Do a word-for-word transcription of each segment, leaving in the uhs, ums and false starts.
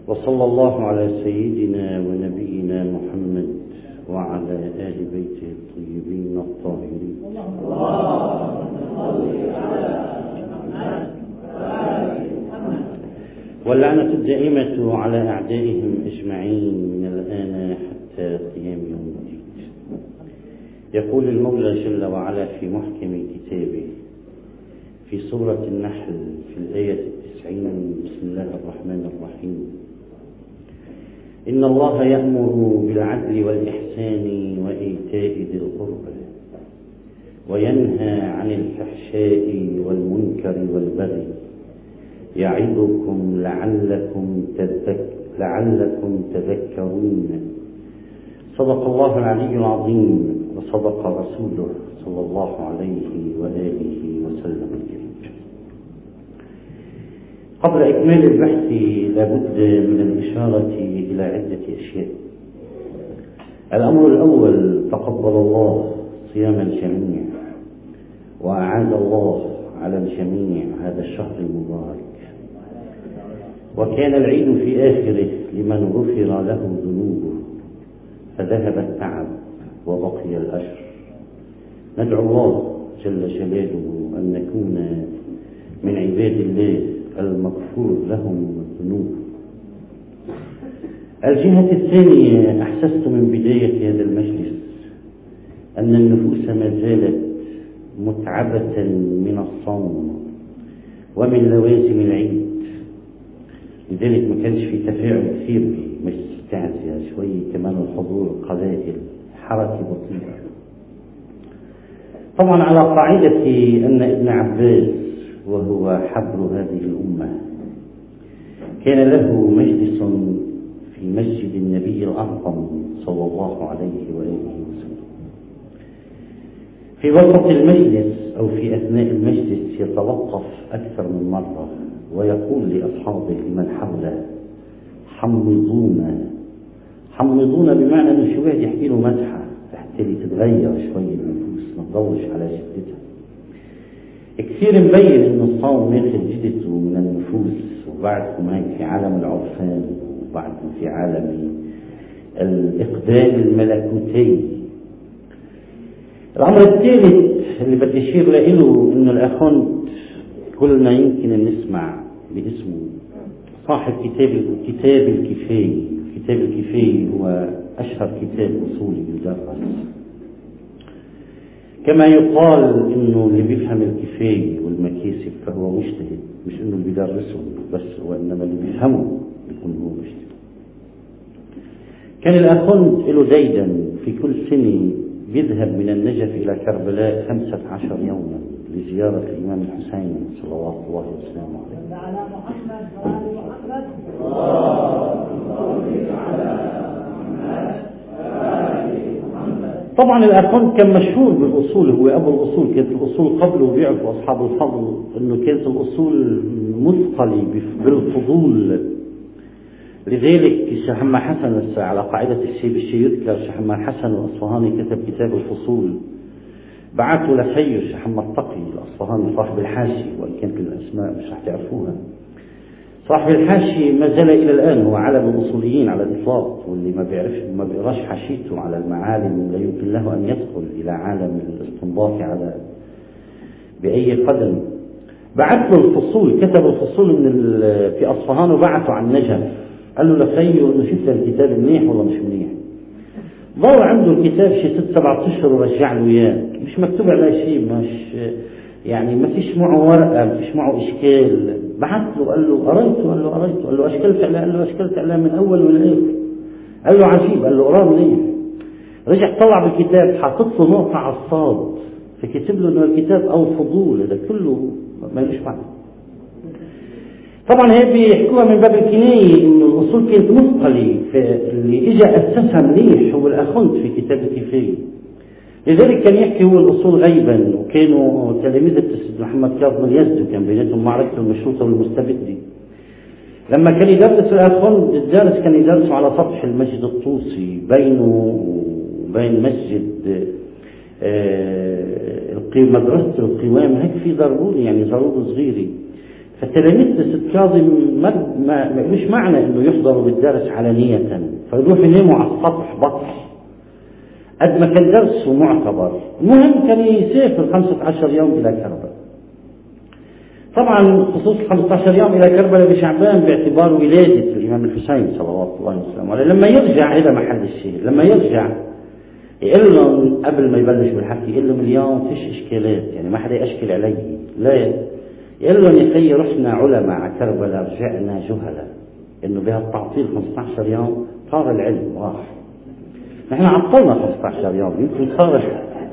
وصلى الله على سيدنا ونبينا محمد وعلى آل بيته الطيبين الطاهرين. واللعنة الدائمة على أعدائهم أجمعين من الآن حتى قيام يوم الدين. يقول المولى جل وعلا في محكم كتابه في سورة النحل في الآية التسعين: بسم الله الرحمن الرحيم: إن الله يأمر بالعدل والإحسان وإيتاء ذي القربى وينهى عن الفحشاء والمنكر والبغي يعظكم لعلكم تذك لعلكم تذكرون. صدق الله العلي العظيم وصدق رسوله صلى الله عليه وآله وسلم الكريم. قبل إكمال البحث لابد من الإشارة إلى عدة أشياء. الأمر الأول: تقبل الله صيام الجميع وأعاد الله على الجميع هذا الشهر المبارك، وكان العيد في آخره لمن غفر له ذنوبه فذهب التعب وبقي الأجر. ندعو الله جل جلاله أن نكون من عباد الله المغفور لهم الذنوب. الجهة الثانية: أحسست من بداية هذا المجلس أن النفوس ما زالت متعبة من الصوم ومن لوازم العيد، لذلك ما كانش في تفاعل كثير بمجلس التعزية، شوية كمان الحضور قلائل، حركة بطيئة. طبعا على قاعدة أن ابن عباس وهو حبر هذه الأمة كان له مجلس في مسجد النبي الأعظم صلى الله عليه وآله وسلم. في وسط المجلس أو في أثناء المجلس يتوقف أكثر من مرة ويقول لأصحابه لمن حوله: حمضونا. حمضونا بمعنى أنه شو واحد يحكي له مزحة حتى تتغير شوية النفوس، ما تضوش على شدتها. كثير مبين أن الصوم ماخذ جدته من النفوس، وبعدكم هيك في عالم العرفان وبعدكم في عالم الإقبال الملكوتي. الأمر الثالث اللي بدي أشير له أنه الأخوند كلنا يمكن أن نسمع باسمه صاحب كتاب كتاب الكفاية. كتاب الكفاية هو أشهر كتاب أصولي يدرس. كما يقال إنه اللي بيفهم الكفاية والمكاسب فهو مجتهد، مش إنه اللي بيدرسهم بس، وإنما اللي بيفهمه بيكون هو مجتهد. كان الأخوند له ديدا في كل سنة بيذهب من النجف إلى كربلاء خمسة عشر يوما لزيارة الإمام الحسين صلوات الله وسلامه عليه. طبعا الأخوند كان مشهور بالأصول، هو أبو الأصول. كانت الأصول قبله بيعرفوا أصحاب الفضل أنه كانت الأصول مثقلة بالفضول. لذلك الشيخ محمد حسن على قاعدة الشيء بالشيء يذكر، الشيخ محمد حسن الأصفهاني كتب كتاب الفصول، بعثوا لخيه الشيخ محمد تقي الأصفهاني صاحب الحاشي، وإن كانت الأسماء مش رح تعرفوها. صاحب الحاشي ما زال إلى الآن هو علم الأصوليين على الإطلاق، واللي ما بيعرفش ما بيقراش حاشيته على المعالم لا يمكن له أن يدخل إلى عالم الاستنباط على بأي قدم. بعث له الفصول، كتب الفصول من في أصفهان وبعثوا عن نجف. قال له لخيه إنه شفت الكتاب منيح ولا مش منيح. ضل عنده الكتاب شي ست سبعة أشهر ورجع له إياه، مش مكتوب على شيء، مش يعني ما فيش معه ورقة، ما فيش معه إشكال. بعث له قال له قريته، قال له قريته، قال له أشكلت عليه، قال له أشكلت عليه من أول والآخر. قال له عجيب، قال له قراه منيح. رجع طلع بالكتاب حاطط له نقطة على الصاد، فكتب له إنه الكتاب أو فضول، هذا كله ما ليش معنى. طبعا هي بيحكوها من باب الكناية إنه الأصول كانت مثقلة، فاللي إجا أسسها مليح هو الأخوند في كتاب الكفاية. لذلك كان يحكي هو الأصول غيبا، وكانوا تلاميذ السيد محمد كاظم اليزدي وكان بيناتهم معركة المشروطة والمستبدة. لما كان يدرس الأخوند الدارس كان يدرسوا على سطح المسجد الطوسي بينه وبين مسجد مدرسة القوام، هيك في ضروري يعني ضروري صغيرة. فالتلاميذ ست كاظم ما ما مش معنى انه يحضروا بالدرس علانية فيروحوا يناموا على السطح بطح، قد ما كان درسه معتبر. المهم كان يسافر خمسة عشر يوم الى كربلاء. طبعا خصوص خمسة عشر يوم الى كربلاء بشعبان باعتبار ولادة الامام الحسين صلوات الله وسلامه عليه. لما يرجع هذا محل الشيء، لما يرجع يقول لهم قبل ما يبلش بالحكي يقول لهم اليوم فيش اشكالات، يعني ما حدا يشكل علي، لا يقول لهم يا خيي رحنا علماء على كربلاء رجعنا جهلا، انه بهالتعطيل خمسة عشر يوم صار العلم راح. نحن عطلنا خمسة عشر يوم يمكن صار.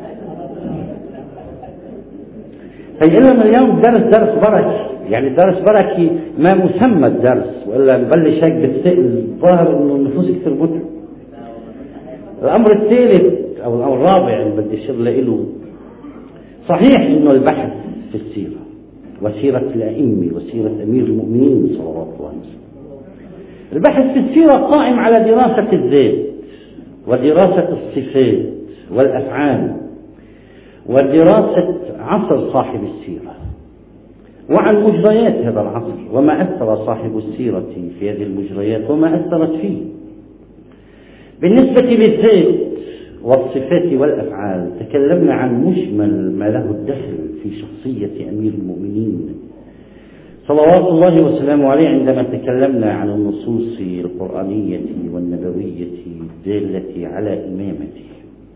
فيقول لهم اليوم درس درس بركي، يعني درس بركي ما مسمى الدرس، والا نبلش هيك بالثقل ظاهر انه النفوس كثير بطل. الامر الثالث او الامر الرابع اللي بدي اشير له، صحيح انه البحث في السيره وسيره الائمه وسيره امير المؤمنين صلوات الله عليه وسلم، البحث في السيره قائم على دراسه الذات ودراسه الصفات والافعال ودراسه عصر صاحب السيره وعن مجريات هذا العصر وما اثر صاحب السيره في هذه المجريات وما اثرت فيه. بالنسبة للذات والصفات والأفعال تكلمنا عن مجمل ما له الدخل في شخصية أمير المؤمنين صلوات الله وسلامه عليه عندما تكلمنا عن النصوص القرآنية والنبوية الدالة على إمامته.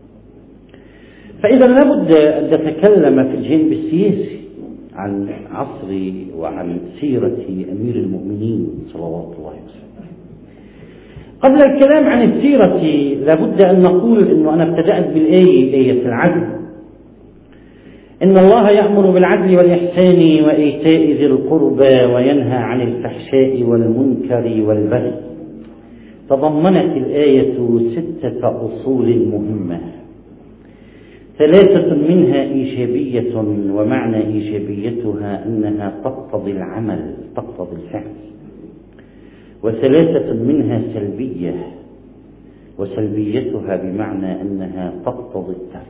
فإذا لابد أن نتكلم في الجانب السياسي عن عصر وعن سيرة أمير المؤمنين صلوات الله وسلامه. قبل الكلام عن السيرة لابد أن نقول أنه أنا ابتدأت بالآية، آية العدل، إن الله يأمر بالعدل والإحسان وإيتاء ذي القربى وينهى عن الفحشاء والمنكر والبغي. تضمنت الآية ستة أصول مهمة، ثلاثة منها إيجابية، ومعنى إيجابيتها أنها تقتضي العمل، تقتضي الفعل، وثلاثة منها سلبية، وسلبيتها بمعنى أنها تقتضي الترك.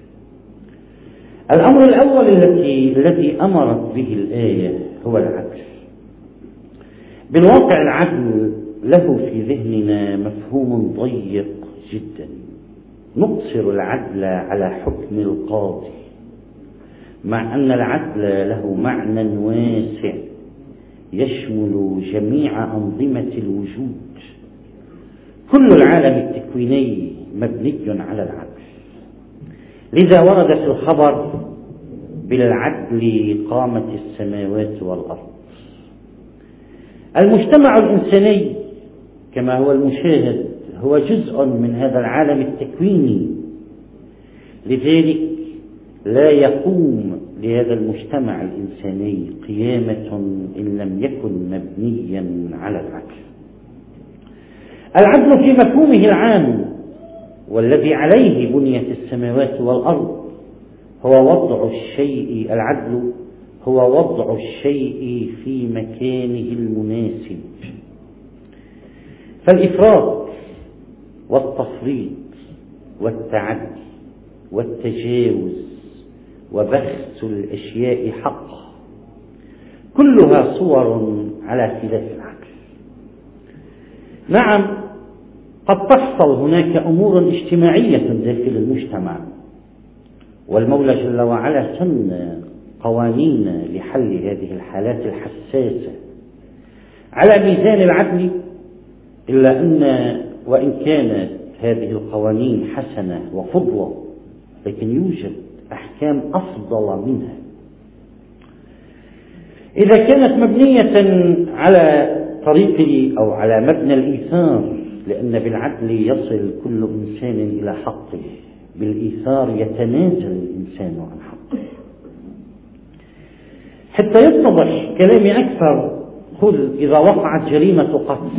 الأمر الأول الذي الذي أمرت به الآية هو العدل. بالواقع العدل له في ذهننا مفهوم ضيق جدا، نقصر العدل على حكم القاضي، مع أن العدل له معنى واسع يشمل جميع أنظمة الوجود. كل العالم التكويني مبني على العدل، لذا ورد في الخبر بالعدل قامت السماوات والأرض. المجتمع الإنساني كما هو المشاهد هو جزء من هذا العالم التكويني، لذلك لا يقوم لهذا المجتمع الإنساني قيامة إن لم يكن مبنيا على العدل. العدل في مفهومه العام والذي عليه بنيت السماوات والأرض هو وضع الشيء، العدل هو وضع الشيء في مكانه المناسب. فالإفراط والتفريط والتعدي والتجاوز وبخس الأشياء حقها كلها صور على خلاف العقل. نعم، قد تحصل هناك أمور اجتماعية داخل المجتمع، والمولى جل وعلا سن قوانين لحل هذه الحالات الحساسة على ميزان العدل، إلا أن وإن كانت هذه القوانين حسنة وفضلة لكن يوجد أحكام أفضل منها. إذا كانت مبنية على طريق أو على مبنى الإيثار، لأن بالعدل يصل كل إنسان إلى حقه، بالإيثار يتنازل الإنسان عن حقه. حتى يتضح كلامي أكثر، قل إذا وقعت جريمة قتل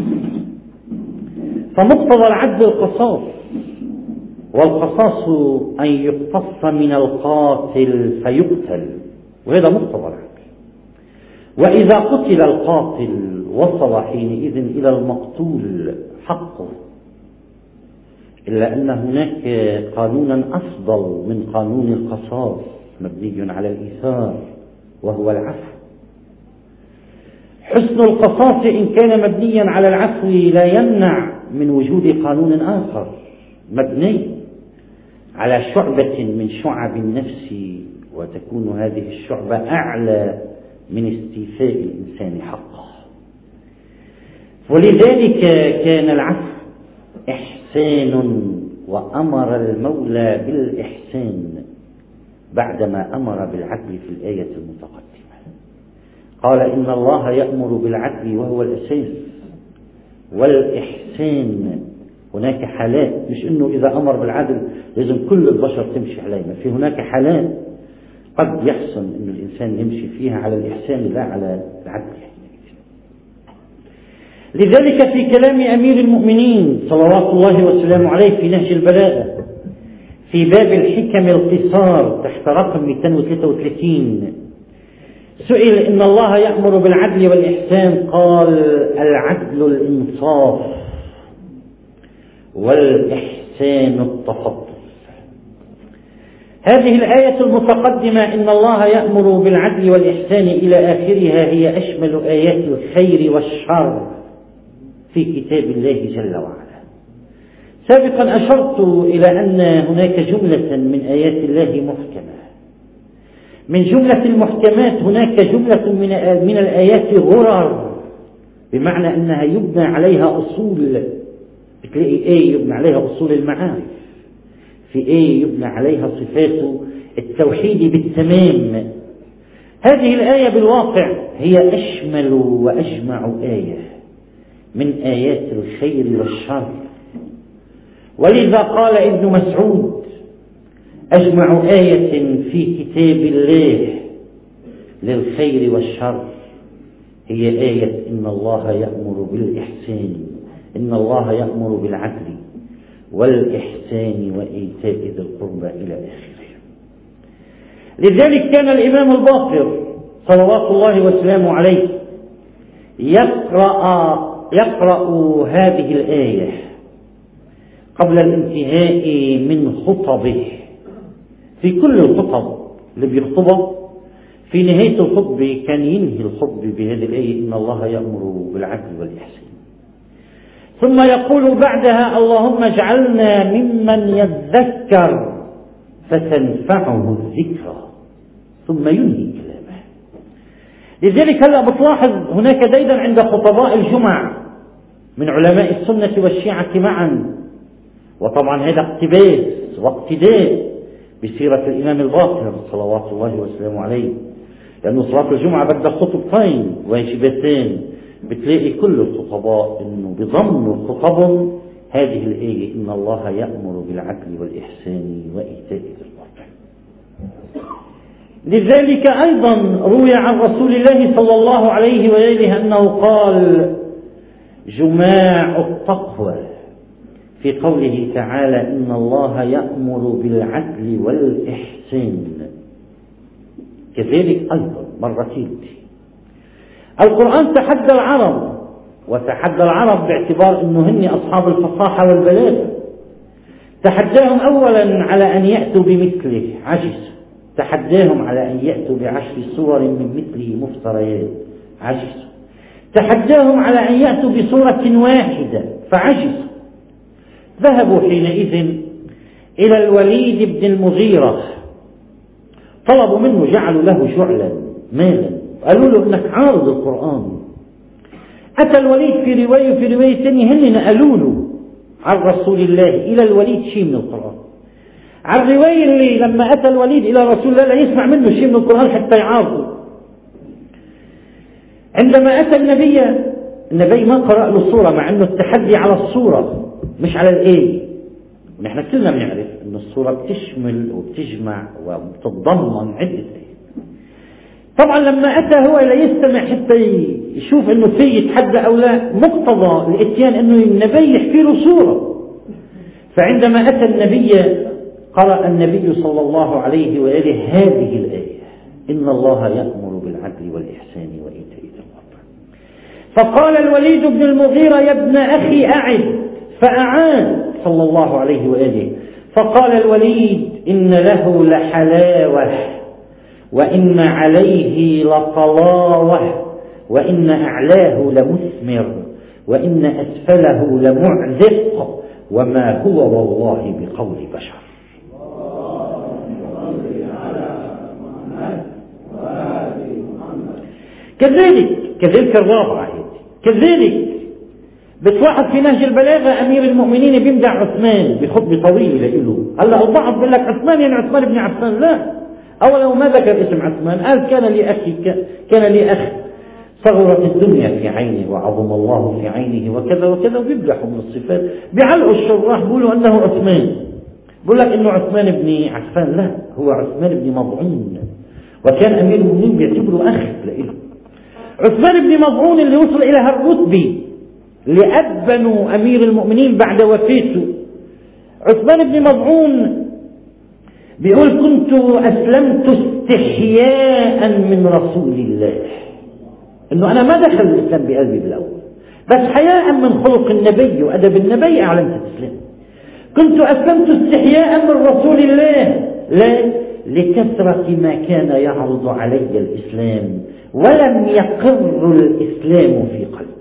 فمقتضى العدل القصاص، والقصاص أن يقتص من القاتل فيقتل، وهذا مقتضى العدل. وإذا قتل القاتل وصل حينئذ إلى المقتول حقه، إلا أن هناك قانونا أفضل من قانون القصاص مبني على الإيثار وهو العفو. حسن القصاص إن كان مبنيا على العفو لا يمنع من وجود قانون آخر مبني على شعبة من شعب النفس، وتكون هذه الشعبة أعلى من استيفاء الإنسان حقه. ولذلك كان العفو إحسان، وأمر المولى بالإحسان بعدما أمر بالعدل في الآية المتقدمة. قال إن الله يأمر بالعدل وهو الأساس، والإحسان هناك حالات، مش إنه إذا أمر بالعدل لازم كل البشر تمشي عليه، ما في هناك حالات قد يحسن إنه الإنسان يمشي فيها على الإحسان لا على العدل. لذلك في كلام أمير المؤمنين صلوات الله وسلامه عليه في نهج البلاغة في باب الحكم القصار تحت رقم مئتين وثلاثة وثلاثين سئل إن الله يأمر بالعدل والإحسان، قال العدل الإنصاف والإحسان التفضل. هذه الآية المتقدمة إن الله يأمر بالعدل والإحسان إلى آخرها هي أشمل آيات الخير والشر في كتاب الله جل وعلا. سابقا أشرت إلى أن هناك جملة من آيات الله محكمة. من جملة المحكمات هناك جملة من من الآيات غرر، بمعنى أنها يبنى عليها أصول. بتلاقي آية يبنى عليها أصول المعارف، في آية يبنى عليها صفات التوحيد بالتمام. هذه الآية بالواقع هي أشمل وأجمع آية من آيات الخير والشر، ولذا قال ابن مسعود أجمع آية في كتاب الله للخير والشر هي آية إن الله يأمر بالإحسان، إن الله يأمر بالعدل والإحسان وإيتاء ذي القربى إلى آخره. لذلك كان الإمام الباقر صلوات الله وسلامه عليه يقرأ يقرأ هذه الآية قبل الانتهاء من خطبه. في كل الخطب اللي بيخطبها في نهاية الخطبة كان ينهي الخطبة بهذه الآية إن الله يأمر بالعدل والإحسان، ثم يقول بعدها اللهم اجعلنا ممن يذكر فتنفعه الذكرى، ثم ينهي كلامه. لذلك هلأ بتلاحظ هناك ديدا عند خطباء الجمع من علماء السنة والشيعة معا، وطبعا هذا اقتباس واقتداء بسيرة الإمام الباقر صلوات الله وسلامه عليه، لأنه صلاة الجمعة بدها خطبتين واجبتين. بتلاقي كل الخطباء إنه بضمن خطبهم هذه الآية إن الله يأمر بالعدل والإحسان وإيتاء ذي القربى. لذلك أيضا روي عن رسول الله صلى الله عليه وآله أنه قال جماع التقوى في قوله تعالى إن الله يأمر بالعدل والإحسان. كذلك أيضا مرتين القرآن تحدى العرب، وتحدى العرب باعتبار أنه هن أصحاب الفصاحة والبلاغة. تحداهم أولا على أن يأتوا بمثله، عجزوا. تحداهم على أن يأتوا بعشر سور من مثله مفتريات، عجزوا. تحداهم على أن يأتوا بسورة واحدة، فعجزوا. ذهبوا حينئذ إلى الوليد بن المغيرة، طلبوا منه، جعلوا له جعلا مالا، قالوا له انك عارض القرآن. أتى الوليد في رواية في رواية ثانية هن نقلوا له عن رسول الله إلى الوليد شيء من القرآن. عن الرواية اللي لما أتى الوليد إلى رسول الله لا يسمع منه شيء من القرآن حتى يعارضه. عندما أتى النبي النبي ما قرأ له الصورة، مع أنه التحدي على الصورة مش على الآية. ونحن كلنا بنعرف أن الصورة بتشمل وبتجمع وبتتضمن عدة آيات. طبعا لما أتى هو لا يستمع حتى يشوف أنه في يتحدى أو لا، مقتضى الإتيان أنه النبي يحكي له صورة. فعندما أتى النبي قرأ النبي صلى الله عليه وآله هذه الآية إن الله يأمر بالعدل والإحسان وإيتاء ذي القربى. فقال الوليد بن المغيرة يا ابن أخي أعد، فأعاد صلى الله عليه وآله. فقال الوليد إن له لحلاوة وإن عليه لطلاوة وإن أعلاه لمثمر وإن أسفله لمعذق وما هو والله بقول بشر. كذلك كذلك الرابعة كذلك بتلاحظ في نهج البلاغة أمير المؤمنين بيمدح عثمان بخطبة طويلة له. هلا البعض بيقول لك عثمان يعني عثمان بن عفان، لا، أولا ما ذكر اسم عثمان، قال كان لي أخي كان لي أخ صغرت الدنيا في عينه وعظم الله في عينه وكذا وكذا، وبيمدحوا من الصفات. بيعلقوا الشراح بيقولوا أنه عثمان، بيقول لك إنه عثمان بن عفان، لا، هو عثمان بن مضعون، وكان أمير المؤمنين بيعتبره أخ له. عثمان بن مضعون اللي وصل إلى هالرتبة اللي أبنوا أمير المؤمنين بعد وفاته. عثمان بن مضعون بيقول كنت أسلمت استحياء من رسول الله، إنه أنا ما دخل الإسلام بقلبي بالأول، بس حياء من خلق النبي وأدب النبي أعلنت الإسلام. كنت أسلمت استحياء من رسول الله، لا لكثرة ما كان يعرض علي الإسلام ولم يقر الإسلام في قلبي.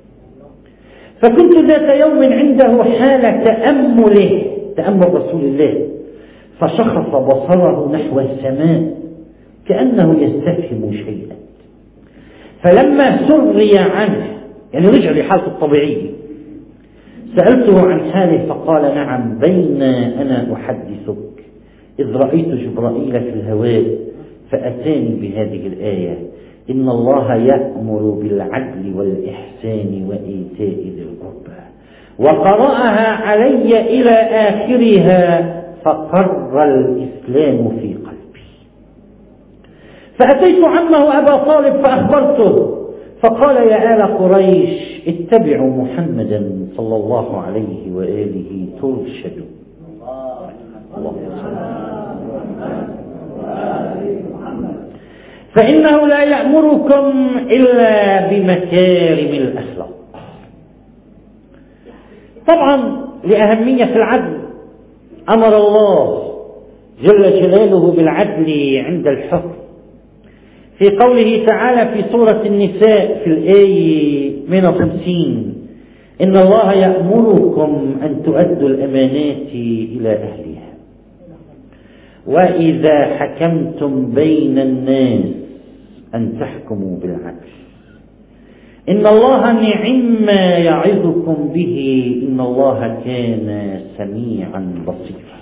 فكنت ذات يوم عنده حال تأمله تأمل رسول الله، فشخص بصره نحو السماء كأنه يستفهم شيئا، فلما سري عنه يعني رجع لحالته الطبيعية سألته عن حاله فقال نعم، بين أنا أحدثك إذ رأيت جبرائيل في الهواء فأتاني بهذه الآية إن الله يأمر بالعدل والإحسان وإيتاء ذي القربى، وقرأها علي إلى آخرها فقر الإسلام في قلبي. فأتيت عمه أبا طالب فأخبرته فقال يا آل قريش اتبعوا محمدا صلى الله عليه وآله ترشدوا. فإنه لا يأمركم إلا بمكارم الأخلاق. طبعا لأهمية العدل أمر الله جل جلاله بالعدل عند الحكم في قوله تعالى في سورة النساء في الآية مئة وخمسين إن الله يأمركم أن تؤدوا الأمانات إلى أهلها وإذا حكمتم بين الناس أن تحكموا بالعدل إن الله نعم ما يعظكم به إن الله كان سميعا بصيرا.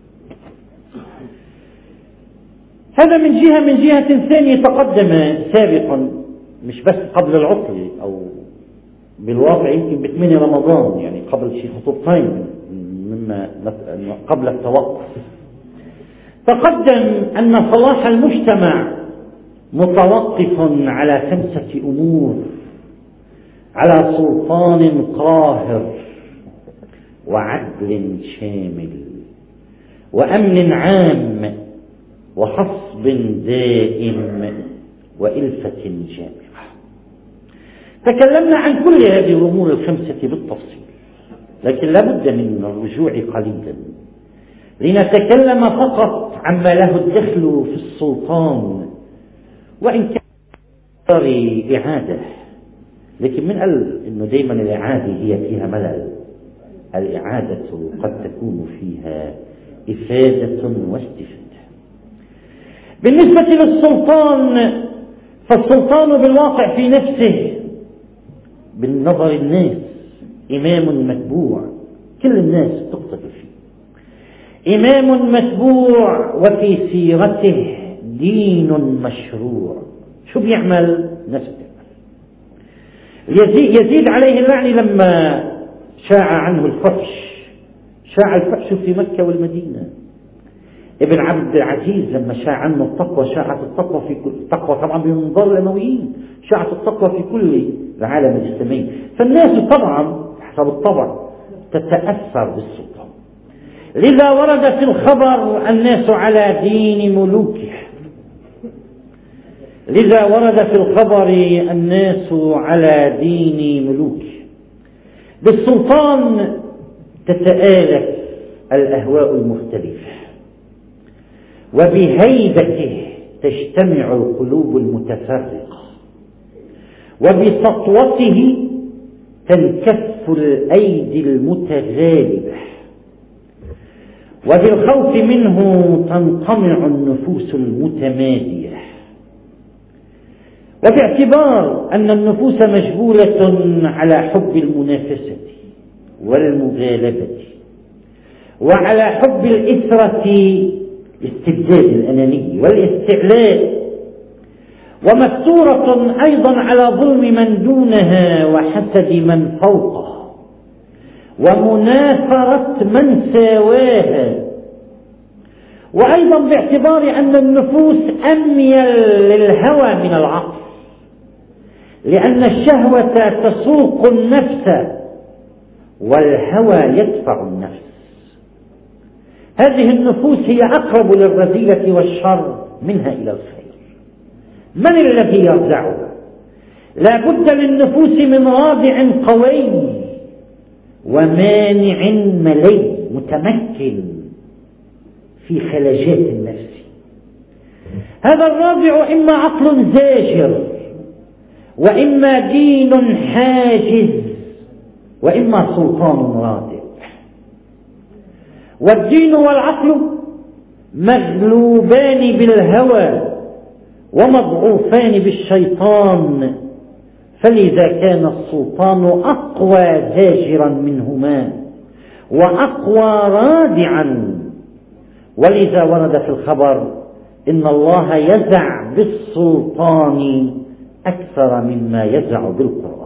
هذا من جهة. من جهة ثانية تقدم سابقا مش بس قبل العطل أو بالواقع يمكن بثمانية رمضان، يعني قبل شيء خطوتين مما قبل التوقف، تقدم أن صلاح المجتمع متوقف على خمسة أمور: على سلطان قاهر وعدل شامل وأمن عام وحصب دائم وإلفة جامعة. تكلمنا عن كل هذه الأمور الخمسة بالتفصيل، لكن لا بد من الرجوع قليلا لنتكلم فقط عما له الدخل في السلطان، وإن كان إعادة، لكن من قال إنه دائما الإعادة هي فيها ملل، الإعادة قد تكون فيها إفادة واستفادة. بالنسبة للسلطان فالسلطان بالواقع في نفسه بالنظر الناس إمام متبوع كل الناس تقتدي فيه، إمام متبوع وفي سيرته دين مشروع. شو بيعمل؟ نفس بيعمل. يزيد, يزيد عليه اللعنة لما شاع عنه الفحش، شاع الفحش في مكة والمدينة. ابن عبد العزيز لما شاع عنه التقوى، شاعت التقوى في كل التقوى طبعا بمنظار الأمويين، شاعت التقوى في كل العالم الإسلامي. فالناس طبعا حسب الطبع تتأثر بالسلطان، لذا ورد في الخبر الناس على دين ملوكه، لذا ورد في الخبر الناس على دين ملوكه. بالسلطان تتآلف الأهواء المختلفة، وبهيبته تجتمع القلوب المتفرقة، وبسطوته تنكف الأيدي المتغالبة، وبالخوف منه تنقمع النفوس المتمادية. وباعتبار أن النفوس مجبولة على حب المنافسة والمغالبة وعلى حب الإثرة، الاستبداد الأناني والاستعلاء، ومفتورة أيضا على ظلم من دونها وحسد من فوقها ومنافرة من ساواها، وأيضا باعتبار أن النفوس أميل للهوى من العقل، لأن الشهوة تسوق النفس والهوى يدفع النفس. هذه النفوس هي أقرب للرذيلة والشر منها إلى الخير. من الذي يرجعها؟ لا بد للنفوس من رادع قوي ومانع ملي متمكن في خلاجات النفس. هذا الرادع إما عقل زاجر، وإما دين حاجز، وإما سلطان رادع. والدين والعقل مغلوبان بالهوى ومضعوفان بالشيطان، فلذا كان السلطان أقوى زاجرا منهما وأقوى رادعا. ولذا ورد في الخبر إن الله يزع بالسلطان أكثر مما يزع بالقرآن.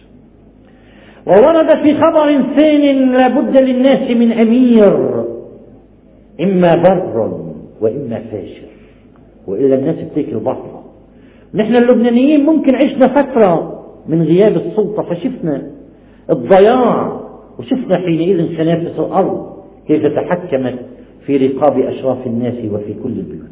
وورد في خبر ثان لا بد للناس من أمير، إما بر وإما فاجر، وإلا الناس بتاكل بطلة. نحن اللبنانيين ممكن عشنا فترة من غياب السلطة فشفنا الضياع، وشفنا حينئذ خنافس الأرض كيف تحكمت في رقاب أشراف الناس وفي كل البيوت.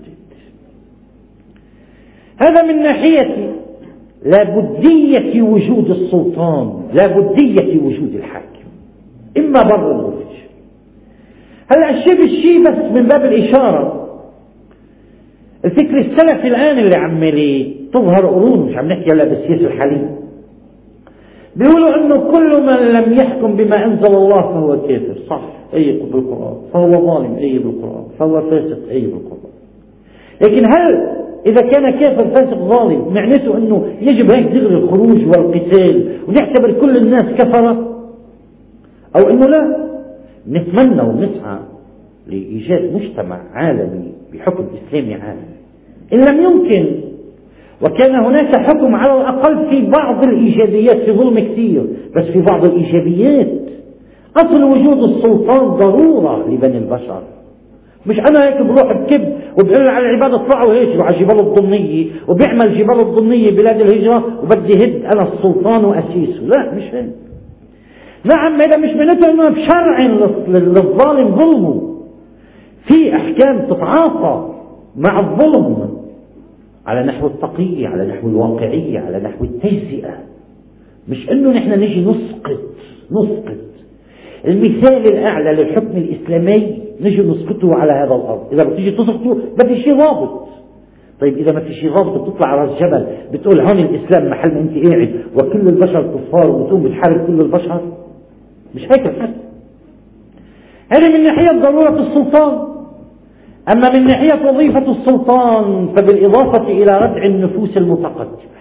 هذا من ناحية لابدية وجود السلطان، لابدية وجود الحاكم، إما بر أو فاجر. هلا الشيء بالشيء بس من باب الإشارة. الفكر السلفي الآن اللي عمالي تظهر قرون، مش عم نحكي هلا بالسياسة الحالية، بيقولوا إنه كل من لم يحكم بما أنزل الله فهو كافر. صح، أي بالقرآن. فهو ظالم، أي بالقرآن. فهو فاسق، أي بالقرآن. لكن هل إذا كان كافر فاسق ظالم معناته أنه يجب هيك دغري الخروج والقتال ونعتبر كل الناس كفرة؟ أو أنه لا، نتمنى ونسعى لإيجاد مجتمع عالمي بحكم إسلامي عالمي. إن لم يمكن، وكان هناك حكم على الأقل في بعض الإيجابيات، في ظلم كثير بس في بعض الإيجابيات، أصل وجود السلطان ضرورة لبني البشر. مش أنا هيك بروح بكب وبقول على العباد اطلعوا هيجروا على جبال الضمية وبيعمل جبال الضمية بلاد الهجرة وبدي هد أنا السلطان وأسيسه. لا، مش هيك. نعم، هذا مش معناته أنه بشرع للظالم ظلمه. في أحكام تتعاطى مع الظلم على نحو التقية، على نحو الواقعية، على نحو التجزئة. مش أنه نحن نجي نسقط نسقط المثال الأعلى للحكم الإسلامي نجي نسقطه على هذا الأرض. إذا بتيجي تسقطه بدي شيء ضابط. طيب إذا ما في شيء ضابط بتطلع على الجبل بتقول هون الإسلام محل ما أنت قاعد وكل البشر كفار وبتقوم بتحارب كل البشر؟ مش هيك الحل. هذه من ناحية ضرورة السلطان. أما من ناحية وظيفة السلطان فبالإضافة إلى ردع النفوس المتقدمة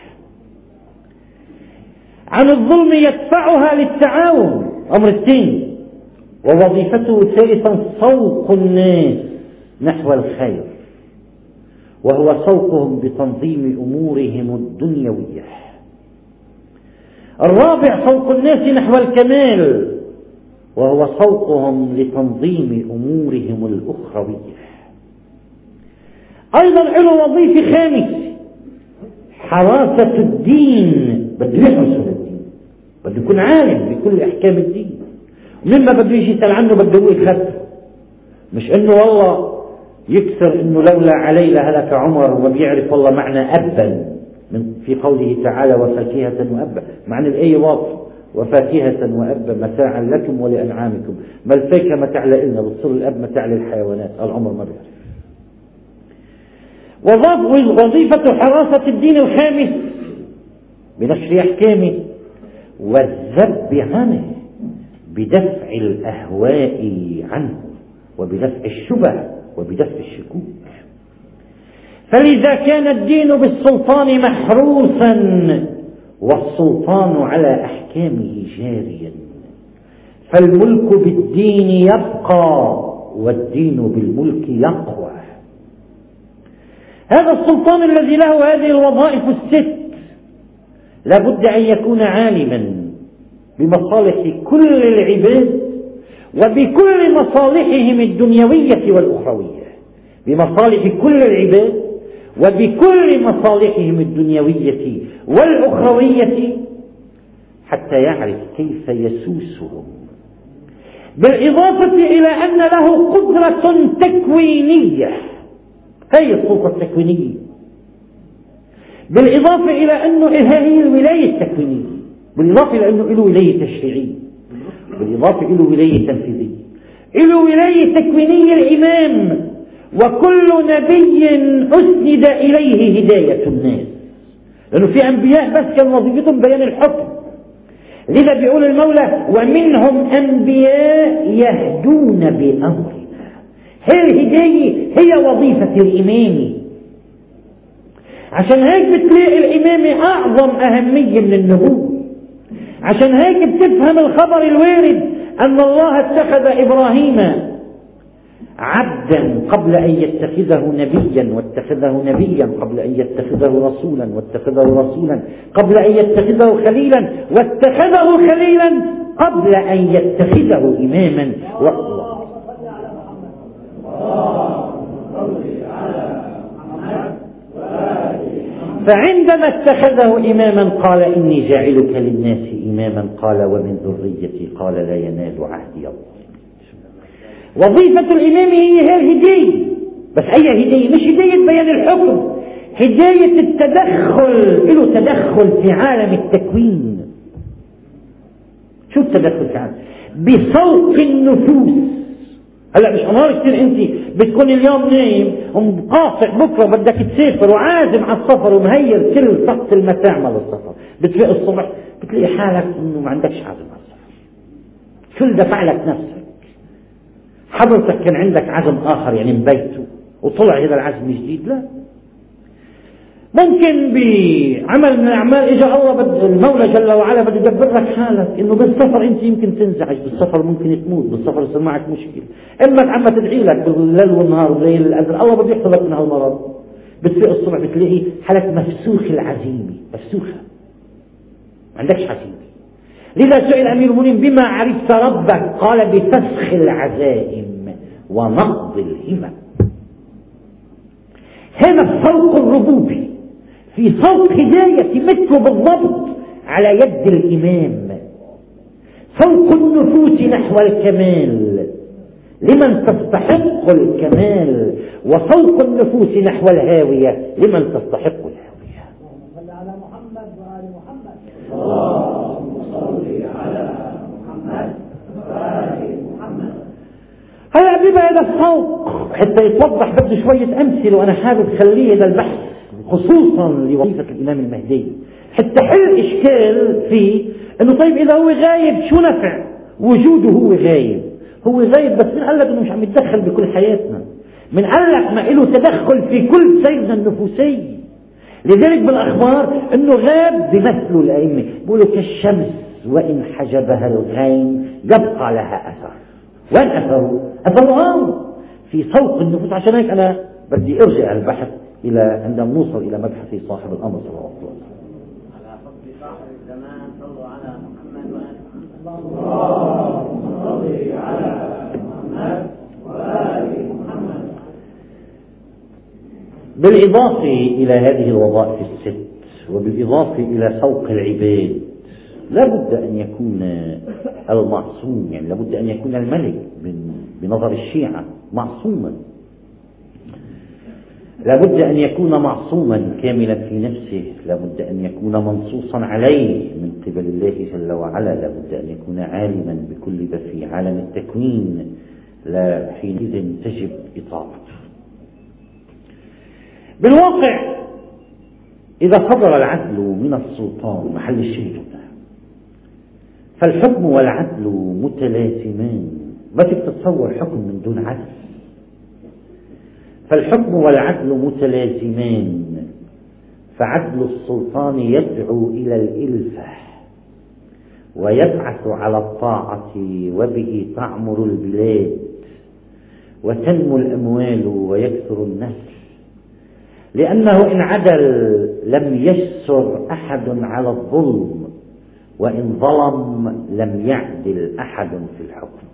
عن الظلم يدفعها للتعاون، أمر الثاني. ووظيفته ثالثا سوق الناس نحو الخير، وهو سوقهم بتنظيم أمورهم الدنيوية. الرابع سوق الناس نحو الكمال، وهو سوقهم لتنظيم أمورهم الأخروية. أيضا له وظيفة خامسة، حراسة الدين. بده يحرس الدين، بده يكون عالم بكل أحكام الدين. مما بده يجي يسأل عنه بده هو يخبره، مش إنه والله يكسر إنه لولا علي لهلك عمر، وبيعرف والله معنى أبا من في قوله تعالى وفاكهة وأبا. معنى الآية واضح، وفاكهة وأبا متاعا لكم ولأنعامكم. ما الفاكهة متاع لنا، بتصير الأب متاع للحيوانات. العمر ما بيعرف. وظيفة حراسة الدين الخامس بنشر أحكامه، والذب عنه بدفع الأهواء عنه، وبدفع الشبه، وبدفع الشكوك. فلذا كان الدين بالسلطان محروسا، والسلطان على أحكامه جاريا. فالملك بالدين يبقى، والدين بالملك يقوى. هذا السلطان الذي له هذه الوظائف الست لا بد أن يكون عالما بمصالح كل العباد، وبكل مصالحهم الدنيوية والأخروية، بمصالح كل العباد وبكل مصالحهم الدنيوية والأخروية، حتى يعرف كيف يسوسهم، بالإضافة إلى أن له قدرة تكوينية، هي السلطة التكوينية، بالإضافة إلى أنه هي الولاية التكوينية، بالإضافة إلى أنه له ولاية تشريعية، بالإضافة إلى ولاية تنفيذية، له ولاية تكوينية الإمام، وكل نبي أسند إليه هداية الناس، لأنه في أنبياء بس كان وظيفتهم بيان الحكم. لذا بيقول المولى: ومنهم أنبياء يهدون بأمرنا. هي الهداية هي وظيفة الإمام. عشان هيك بتلاقي الإمام أعظم أهمية من النبوة. عشان هيك بتفهم الخبر الوارد أن الله اتخذ إبراهيم عبدا قبل أن يتخذه نبيا، واتخذه نبيا قبل أن يتخذه رسولا، واتخذه رسولا قبل أن يتخذه خليلا، واتخذه خليلا قبل أن يتخذه إماما. و... فعندما اتخذه إماما قال: إني جاعلك للناس إماما، قال: ومن ذريتي، قال: لا ينال عهدي الله. وظيفة الإمام هي الهداية، بس أي هداية؟ مش هداية بيان الحكم، هداية التدخل، له تدخل في عالم التكوين. شو التدخل في عالم؟ بصوت النفوس. هلا مش أمر كتير أنت بتكون اليوم نايم ومقاطع بكرة بدك تسافر وعازم على السفر ومهير كل طاقة المتاع مال السفر، بتفيق الصبح بتلاقي حالك إنه ما عندكش عزم على السفر. شو اللي دفع لك نفسك؟ حضرتك كان عندك عزم آخر يعني من بيته وطلع هذا العزم جديد؟ لا. ممكن بعمل من الأعمال إجا الله بد المولى جل وعلا بده يدبر لك حالك إنه بالسفر أنت يمكن تنزعج، بالسفر ممكن تموت، بالسفر يصير معك مشكلة، إما عم تدعي لك بالليل والنهار وليل الأذن الله بده يحفظك من هالمرض. بتصير الصبح بتلاقي حالك مفسوخ العزيمة، مفسوخة، ما عندكش عزيمة. لذا سئل أمير المؤمنين: بما عرفت ربك؟ قال: بفسخ العزائم ونقض الهمم. هذا فوق الربوبي، في فوق هداية مثله بالضبط على يد الإمام، فوق النفوس نحو الكمال لمن تستحق الكمال، وفوق النفوس نحو الهاوية لمن تستحق الهاوية. صل على محمد وآل محمد. اللهم صل على محمد وآل محمد. هلا بما هذا الفوق حتى يتوضح بده شوية أمثلة، وأنا حابب خليه هذا البحث خصوصا لوظيفة الإمام المهدي حتى حل إشكال فيه إنه طيب إذا هو غايب شو نفع وجوده؟ هو غايب، هو غايب بس من قال لك إنه مش عم يتدخل بكل حياتنا؟ من قال لك ما له تدخل في كل سيرنا النفوسي؟ لذلك بالأخبار إنه غاب بمثله الأئمة بيقولوا كالشمس وإن حجبها الغيم يبقى لها أثر. وين أثره؟ أثره في سوق النفوس. عشان هيك أنا بدي أرجع البحث إلى عندما نوصل إلى مبحث صاحب الأمر صلى الله عليه وسلم. على فضل صاحب الزمان صلوا على محمد وآل محمد. اللهم صل على محمد وآل محمد. بالإضافة إلى هذه الوظائف الست، وبالإضافة إلى سوق العباد، لابد أن يكون المعصوم، يعني لابد أن يكون الملك بنظر الشيعة معصوما، لابد أن يكون معصوما كاملا في نفسه، لابد أن يكون منصوصا عليه من قبل الله جل وعلا، لابد أن يكون عالما بكل ما في عالم التكوين، لا حينئذ تجب إطاعته. بالواقع إذا صدر العدل من السلطان محل الشيء فالحكم والعدل متلازمان. ما فيك تتصور حكم من دون عدل. فالحكم والعدل متلازمان، فعدل السلطان يدعو إلى الإلفة ويبعث على الطاعة، وبه تعمر البلاد وتنمو الأموال ويكثر النسل، لأنه إن عدل لم يجسر أحد على الظلم، وإن ظلم لم يعدل أحد في الحكم.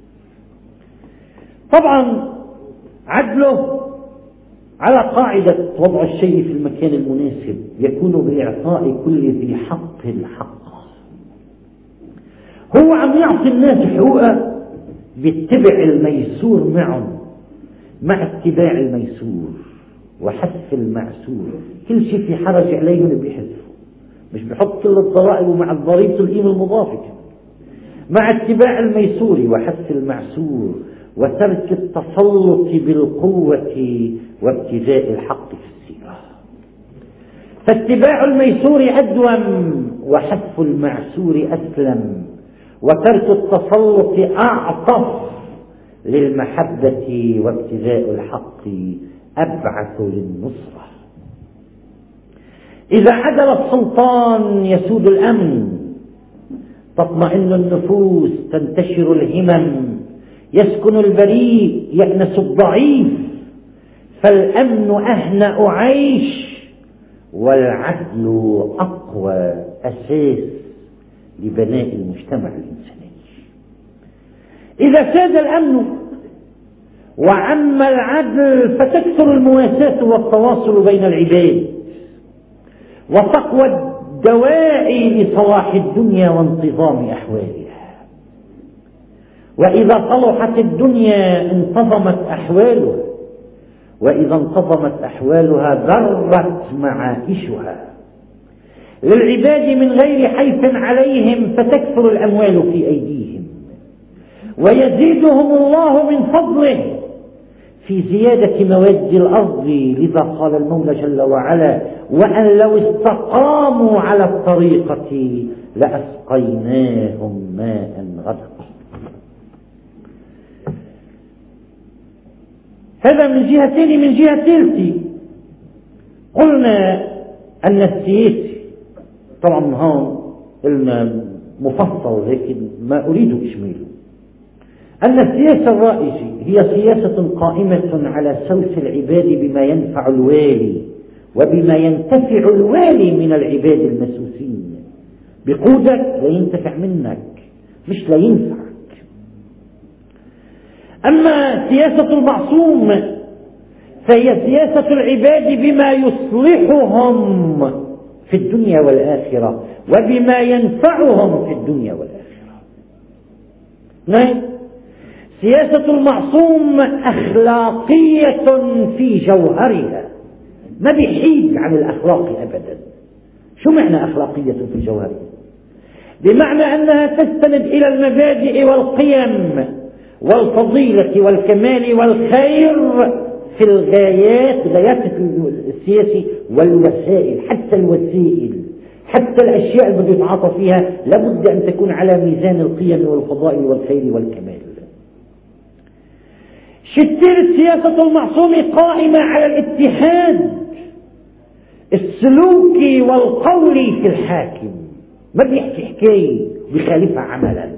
طبعا عدله على قاعدة وضع الشيء في المكان المناسب يكون بإعطاء كل ذي حق حقه. هو عم يعطي الناس حقوقه بيتبع الميسور معهم، مع اتباع الميسور وحذف المعسور. كل شيء في حرج عليهم بيحذفه، مش بيحط كل الضرائب ومع الضريبة القيمة المضافة، مع اتباع الميسور وحذف المعسور وترك التسلط بالقوة وابتداء الحق في السيرة. فاتباع الميسور أدوم وحذف المعسور أسلم، وترك التسلط أعطف للمحبة وابتداء الحق أبعث للنصرة. إذا عدل السلطان يسود الأمن، تطمئن النفوس، تنتشر الهمم، يسكن البريء، يأنس الضعيف، فالأمن أهنأ عيش، والعدل أقوى أساس لبناء المجتمع الإنساني. إذا ساد الأمن وعم العدل فتكثر المواساة والتواصل بين العباد، وتقوى الدواعي لصلاح الدنيا وانتظام أحوالها. وإذا صلحت الدنيا انتظمت أحوالها، وإذا انتظمت أحوالها درت معائشها للعباد من غير حيف عليهم، فتكثر الأموال في أيديهم، ويزيدهم الله من فضله في زيادة مواد الأرض. لذا قال المولى جل وعلا: وأن لو استقاموا على الطريقة لأسقيناهم ماء غدقا. هذا من جهتين. من جهة ثالثة قلنا أن السياسة، طبعا هون قلنا مفصل لكن ما أريد إشماله، أن السياسة الرائجة هي سياسة قائمة على سوس العباد بما ينفع الوالي وبما ينتفع الوالي من العباد المسوسين. بقودك لا ينتفع منك، مش لا ينفعك. أما سياسة المعصوم فهي سياسة العباد بما يصلحهم في الدنيا والآخرة وبما ينفعهم في الدنيا والآخرة. نعم، سياسة المعصوم أخلاقية في جوهرها، ما بيحيد عن الأخلاق أبدا. شو معنى أخلاقية في جوهرها؟ بمعنى أنها تستند إلى المبادئ والقيم والفضيلة والكمال والخير في الغايات، غايات السياسة والوسائل، حتى الوسائل، حتى الأشياء اللي بده يتعاطى فيها لابد أن تكون على ميزان القيم والفضائل والخير والكمال. شتير سياسة المعصوم قائمة على الاتحاد السلوكي والقولي في الحاكم، ما بيحكي حكاية بخالفها عملا.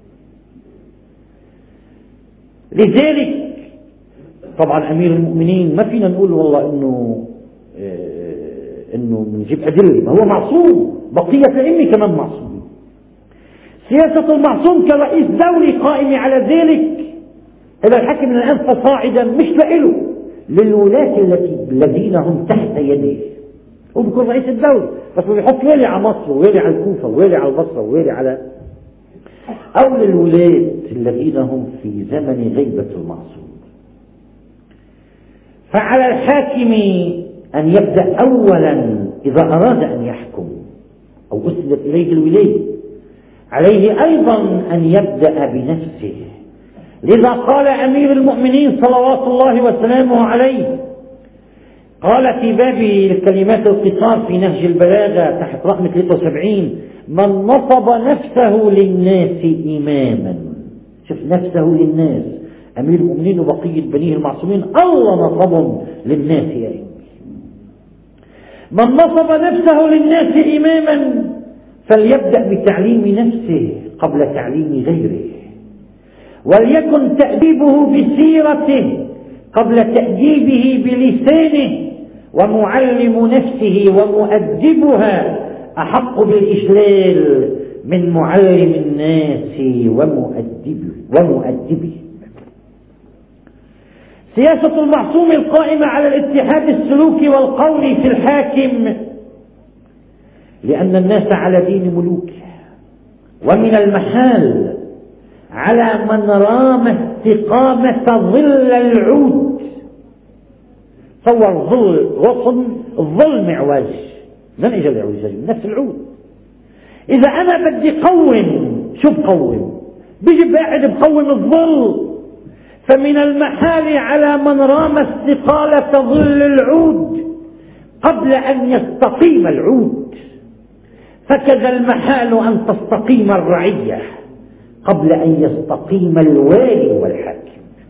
لذلك طبعا أمير المؤمنين ما فينا نقول والله إنه آه إنه بنجيب أدلة، ما هو معصوم، بقية الأئمة كمان معصوم. سياسة المعصوم كرئيس دولي قائمة على ذلك إذا الحكم من الأنف صاعدا، مش لإله، للولاة الذين هم تحت يديه. هو بيكون رئيس الدولة بس بيحط ويلي على مصر وويلي على الكوفة وويلي على البصرة وويلي على، أو للولاة الذين هم في زمن غيبة المعصوم. فعلى الحاكم أن يبدأ أولا إذا أراد أن يحكم أو أسندت إليه الولاية، عليه أيضا أن يبدأ بنفسه. لذا قال أمير المؤمنين صلوات الله وسلامه عليه: قال في باب الكلمات القصار في نهج البلاغة تحت رقم ثلاثة وسبعين: من نصب نفسه للناس إماما. شوف، نفسه للناس، أمير المؤمنين وبقية بنيه المعصومين الله نصبهم للناس يا إمام. من نصب نفسه للناس إماما فليبدأ بتعليم نفسه قبل تعليم غيره، وليكن تأديبه بسيرته قبل تأديبه بلسانه، ومعلم نفسه ومؤدبها أحق بالإجلال من معلم الناس ومؤدبه ومؤدبه. سياسة المعصوم القائمة على الاتحاد السلوكي والقولي في الحاكم، لأن الناس على دين ملوكه، ومن المحال على من رام استقامة ظل العود. تصور ظل غصن، الظل معوج، من اجى العوج؟ من نفس العود. إذا أنا بدي قوم، شو بقوم؟ بيجي قاعد بقوم الظل، فمن المحال على من رام استقالة ظل العود قبل أن يستقيم العود، فكذا المحال أن تستقيم الرعية قبل أن يستقيم الوالي والحاكم.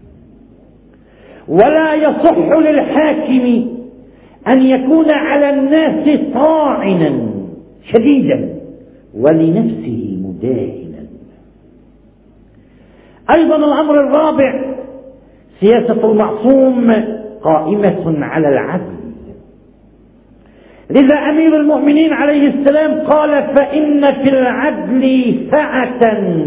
ولا يصح للحاكم أن يكون على الناس طاعنا شديدا ولنفسه مداهنا. أيضا الأمر الرابع: سياسة المعصوم قائمة على العدل. لذا أمير المؤمنين عليه السلام قال: فإن في العدل سعة،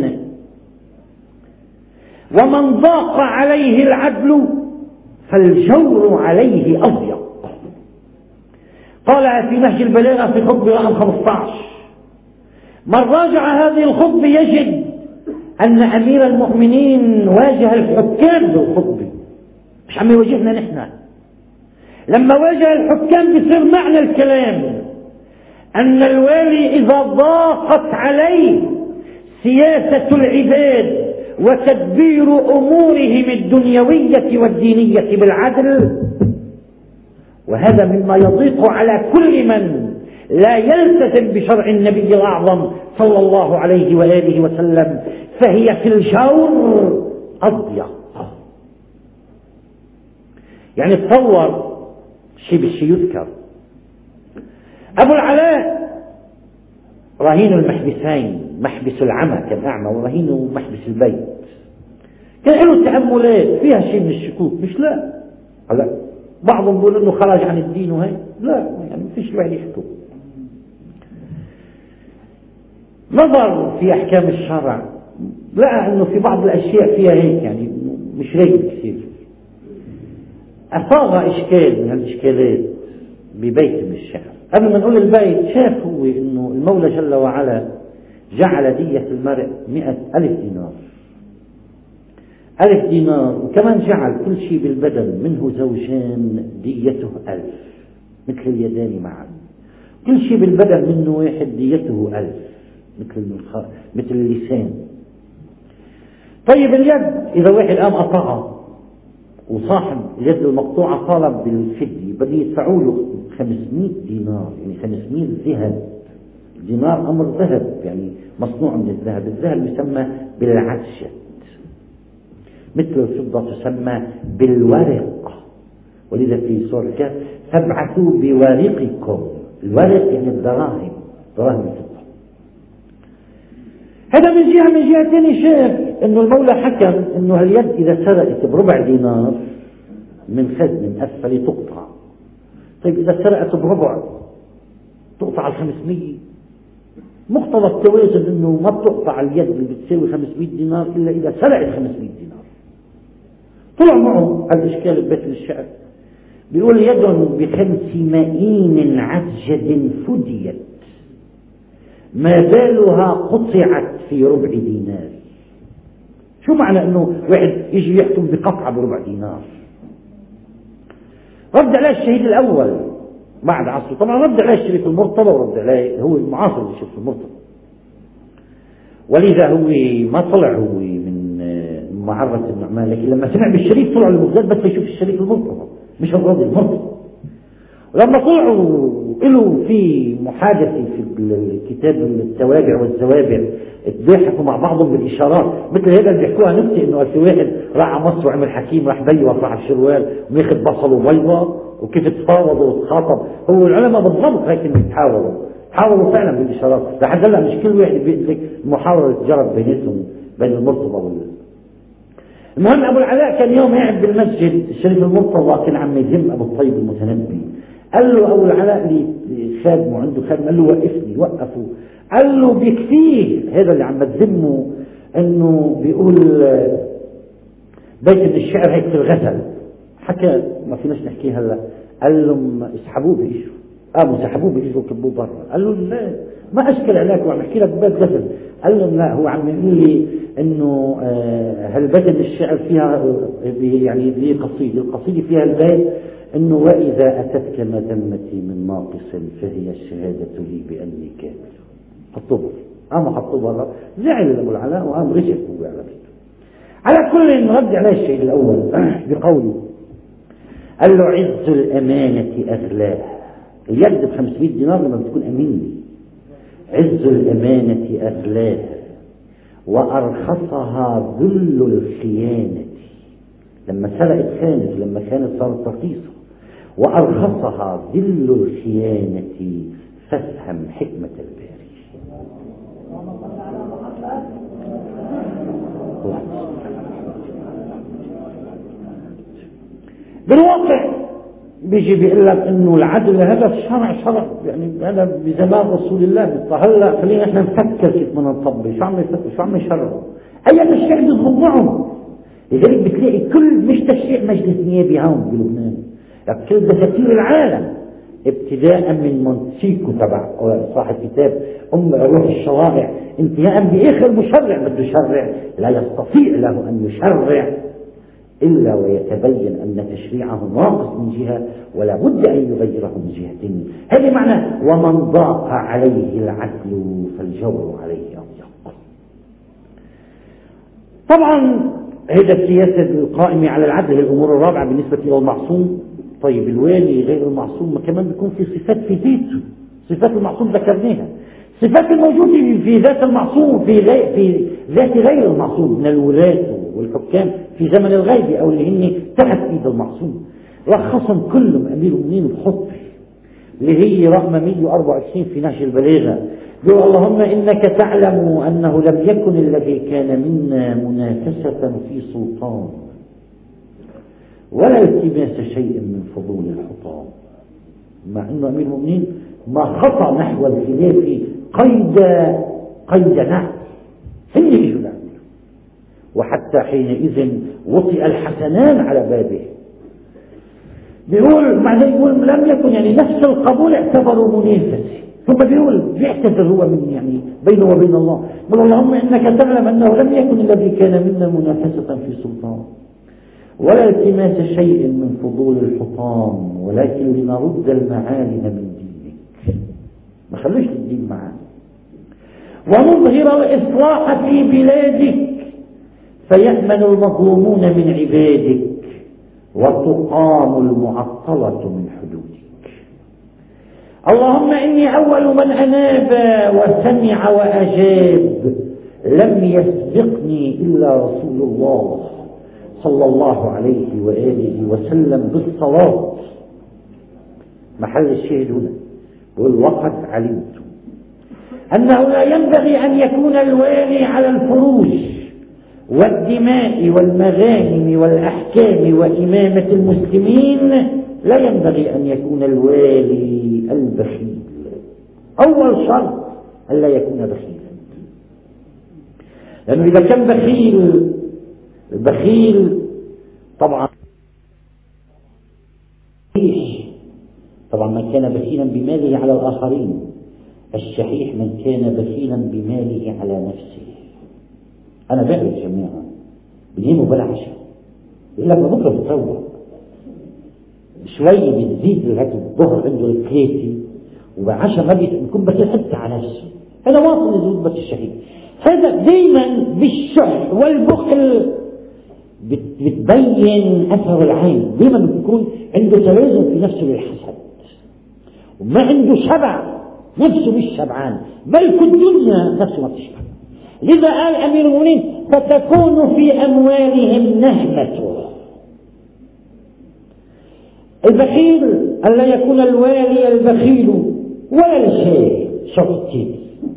ومن ضاق عليه العدل فالجور عليه أضيق. قال في نهج البلاغة في خطبة رقم خمسة عشر: من راجع هذه الخطبة يجد أن أمير المؤمنين واجه الحكام بالخطبة، مش عم يواجهنا نحن. لما واجه الحكام بصير معنى الكلام أن الوالي إذا ضاقت عليه سياسة العباد وتدبير أمورهم الدنيوية والدينية بالعدل، وهذا مما يضيق على كل من لا يلتزم بشرع النبي الأعظم صلى الله عليه وآله وسلم، فهي في الجور أضيق. يعني تصور شيء بالشيء يذكر: أبو العلاء رهين المحبسين، محبس العمى كان أعمى، ورهين محبس البيت، كان له تأملات فيها شيء من الشكوك، مش لا هلا بعضهم بيقول انه خرج عن الدين وهي لا، يعني ما فيش واحد يحكم. نظر في احكام الشرع لقى انه في بعض الاشياء فيها هيك، يعني مش رايق كثير. اصاب اشكال من هالاشكالات ببيت من الشعر. قبل ما نقول البيت، شاف هو انه المولى جل وعلا جعل دية المرء مئة ألف دينار، ألف دينار، وكمان جعل كل شيء بالبدن منه زوجان ديته ألف مثل اليدان معا، كل شيء بالبدن منه واحد ديته ألف مثل المخ... مثل اللسان. طيب اليد إذا واحد قام قطعها وصاحب اليد المقطوعة طالب بالفدية بده يدفعوا له خمسمائة دينار، يعني خمسمائة ذهب. دينار أمر ذهب، يعني مصنوع من الذهب، الذهب يسمى بالعدشة، مثل الفضة تسمى بالورق. ولذا في سورة الكهف: فابعثوا بورقكم. الورق يعني الدراهم، دراهم الفضة. هذا من جهة. من جهة ثانية شاف انه المولى حكم انه هاليد اذا سرقت بربع دينار من خزن اسفل تقطع. طيب اذا سرقت بربع تقطع الخمسمية. مقتضى التوازن انه ما بتقطع اليد اللي بتساوي خمسمائة دينار الا اذا سرقت خمسمائة دينار. طلع معه الاشكال ببيت الشعر، بيقول: يد بخمس مئين عجد فديت، ما بالها قطعت في ربع دينار. شو معنى انه واحد يجي يحكم بقطعة بربع دينار؟ رد عليه الشهيد الاول بعد عصره، طبعا رد عليه الشريف المرتضى، ورد عليه هو المعاصر للشريف المرتضى، ولذا هو ما طلع هو من معرة النعمان، لكن لما سمع بالشريف طلع لبغداد بس يشوف الشريف المرتضى مش الراضي المرتضى. لما طلعوا له في محادثة في الكتاب التوابع والزوابع اتضحكوا مع بعضهم بالإشارات، مثل هذا اللي بيحكوها نفسي إنه في واحد راح على مصر وعمل حكيم راح بي وراح على الشروال وياخذ بصل وبيضة وكيف تفاوضوا وتخاطب. هو العلماء بالضبط هيك بيتحاوروا، تحاوروا فعلا بالإشارات. لحد هلا مش كل واحد بيقول محاورة جرت بيناتهم بين المرتضى وال المهم أبو العلاء كان يوم قاعد بالمسجد الشريف المرتضى كان عم يذم أبو الطيب المتنبي. قال له أبو العلاء لي خادمه عنده خادم قال له وقفني وقفوا. قال له بيكفيه هذا اللي عم تذمه انه بيقول بيت من الشعر هيك في الغزل. حكى ما فيناش نحكي هلا. قال لهم اسحبوه باجره، قاموا سحبوه باجره وكبوه برا. قال له لا ما اشكل عليك وعم احكي لك بيت غزل. قال لهم لا هو عم يقول لي انه هالبيت من الشعر فيها يعني لي قصيده، القصيده فيها البيت انه واذا اتتك مذمتي من ناقص فهي الشهاده لي باني كامل. حطوه قاموا حطوه برا. زعل ابو العلاء وقام رجع هو على بيته. على كل نرد على الشيء الاول بقوله قال له عز الامانه اغلاه. اليد ب خمسمائة دينار لما بتكون امينه. عز الامانه اغلاه وارخصها ذل الخيانه. لما سرقت خانت، لما كانت صارت رخيصه. وارخصها ذل الخيانه فافهم حكمه الباري. بالواقع بيجي بيقول لك انه العدل هذا الشرع شرع يعني هذا بزمان رسول الله. هلا خلينا احنا نفكر كيف بدنا نطبق. شو عم يفكر شو عم يشرعوا؟ اي تشريع بيضبط معهم. لذلك بتلاقي كل مش تشريع مجلس نيابي هون بلبنان، لكن كل دساتير العالم ابتداء من مونتسيكو تبع صاحب كتاب ام روح الشوارع انتهاء باخر مشرع بده يشرع لا يستطيع له ان يشرع الا ويتبين ان تشريعه ناقص من جهه ولا بد ان يغيره من جهه. هذا معنى ومن ضاق عليه العدل فالجور عليه اضيق. طبعا هذا السياسه القائمه على العدل الامور الرابعه بالنسبه الى المعصوم. طيب الوالي غير المعصوم كمان بيكون في صفات في ذاته. صفات المعصوم ذكرناها. صفات الموجودة في ذات المعصوم في, غي... في ذات غير المعصوم من الولاة والحكام في زمن الغيب أو اللي هن تحت إيد المعصوم. رخصهم كلهم أمير المؤمنين الخطبة اللي هي رقم مئة وأربعة وعشرين في نهج البلاغة. يقول اللهم إنك تعلم أنه لم يكن الذي كان منا منافسة في سلطان ولا التماس شيء من فضول الحطام. مع أنه أمير المؤمنين ما خطأ نحو الخلاف قيد قيد نعم هم يجوا نعم. وحتى حينئذ وطئ الحسنان على بابه. بيقول معناه يقول لم يكن يعني نفس القبول اعتبروا منافسة. ثم بيقول بيعتذر هو من يعني بينه وبين الله. قال اللهم إنك تعلم أنه لم يكن الذي كان منا منافسة في سلطان ولا التماس شيء من فضول الحطام ولكن لنرد المعالم من دينك. ما خليش الدين معانا. ونظهر الإصلاح في بلادك فيأمن المظلومون من عبادك وتقام المعطلة من حدودك. اللهم إني أول من أناب وسمع وأجاب لم يسبقني إلا رسول الله صلى الله عليه وآله وسلم بالصلاة. محل الشاهد هنا يقول وقد علمت أنه لا ينبغي أن يكون الوالي على الفروج والدماء والمغانم والأحكام وإمامة المسلمين. لا ينبغي أن يكون الوالي البخيل. أول شرط ألا يكون بخيلا، لأنه إذا كان بخيل البخيل طبعا طبعا من كان بخيلا بماله على الآخرين. الشحيح من كان بخيلا بماله على نفسه. أنا بعرف جميعا بنيموا بلا عشاء يقول لك بكرة بتروق شوي بتزيد لغاية الظهر عنده الثلاثة وبعشاء ما بيكون بخيل حتى على نفسه. هذا واصل لزود بس الشحيح. هذا دايما بالشح والبخل بتبين أثر العين. دايما بيكون عنده توازن في نفسه للحسد. وما عنده شبع، نفسه مش شبعان، بل كل الدنيا نفسه ما تشبع. لذا قال أمير المؤمنين فتكون في أموالهم نهمة. البخيل ألا يكون الوالي البخيل ولا الشيء شرطي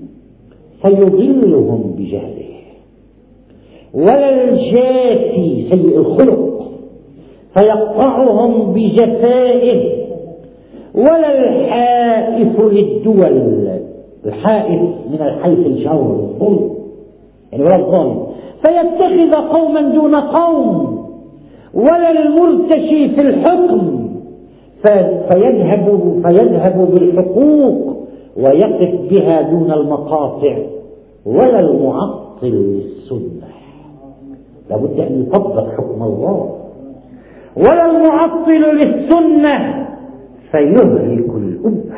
فيضلهم بجهله، ولا الجافي سيء الخلق فيقطعهم بجفائه، ولا الحائف للدول، الحائف من الحيف الجور الظلم يعني ولا الظالم، فيتخذ قوما دون قوم، ولا المرتشي في الحكم فيذهب فيذهب بالحقوق ويقف بها دون المقاطع، ولا المعطل للسنة، لابد أن يطبق حكم الله، ولا المعطل للسنة فيهلك الأمة.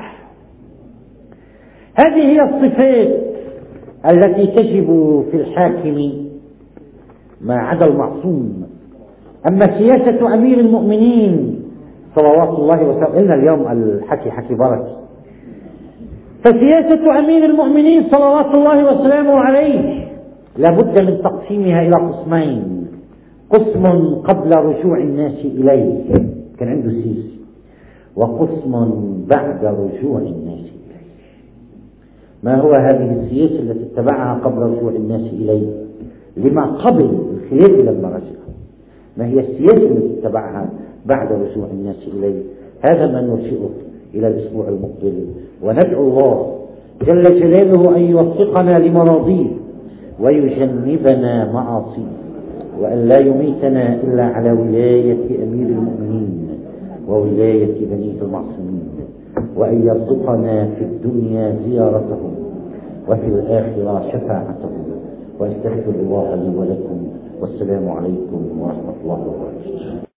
هذه هي الصفات التي تجب في الحاكم ما عدا المعصوم. أما سياسة أمير المؤمنين صلوات الله وسلامه، إن اليوم الحكي حكي بركة، فسياسة أمير المؤمنين صلوات الله وسلامه عليه لابد من تقسيمها إلى قسمين: قسم قبل رجوع الناس إليه كان عنده سياسة، وقسم بعد رجوع الناس إليه. ما هو هذه السياسة التي اتبعها قبل رجوع الناس إليه لما قبل الخلاف لما رجع؟ ما هي السياسة التي اتبعها بعد رجوع الناس إليه؟ هذا ما نرجئه إلى الأسبوع المقبل، وندعو الله جل جلاله أن يوفقنا لمراضيه ويجنبنا معاصيه، وأن لا يميتنا إلا على ولاية أمير المؤمنين وولاية بنيه المعصومين، وأن يرزقنا في الدنيا زيارتهم وفي الآخرة شفاعتهم. وأستغفر الله لي ولكم، والسلام عليكم ورحمة الله.